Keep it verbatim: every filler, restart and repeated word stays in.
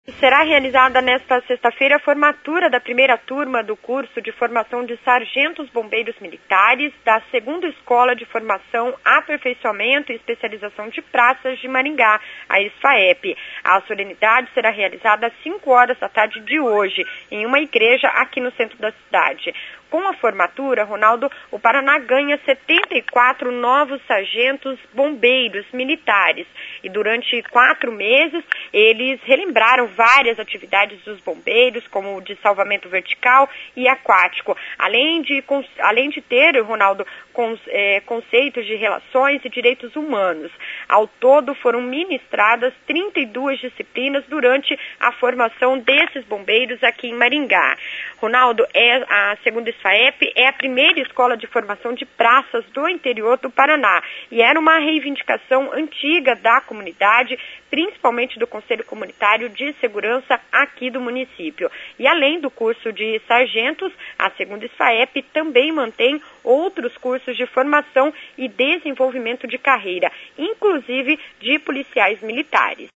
Será realizada nesta sexta-feira a formatura da primeira turma do curso de formação de sargentos bombeiros militares da segunda Escola de Formação, Aperfeiçoamento e Especialização de Praças de Maringá, a ESFAEP. A solenidade será realizada às cinco horas da tarde de hoje, em uma igreja aqui no centro da cidade. Com a formatura, Ronaldo, o Paraná ganha setenta e quatro novos sargentos bombeiros militares. E durante quatro meses, eles relembraram várias atividades dos bombeiros, como o de salvamento vertical e aquático. Além de, além de ter, Ronaldo, é, conceitos de relações e direitos humanos. Ao todo, foram ministradas trinta e duas disciplinas durante a formação desses bombeiros aqui em Maringá. Ronaldo, é a segunda ESFAEP é a primeira escola de formação de praças do interior do Paraná e era uma reivindicação antiga da comunidade, principalmente do Conselho Comunitário de Segurança aqui do município. E além do curso de sargentos, a segunda ESFAEP também mantém outros cursos de formação e desenvolvimento de carreira, inclusive de policiais militares.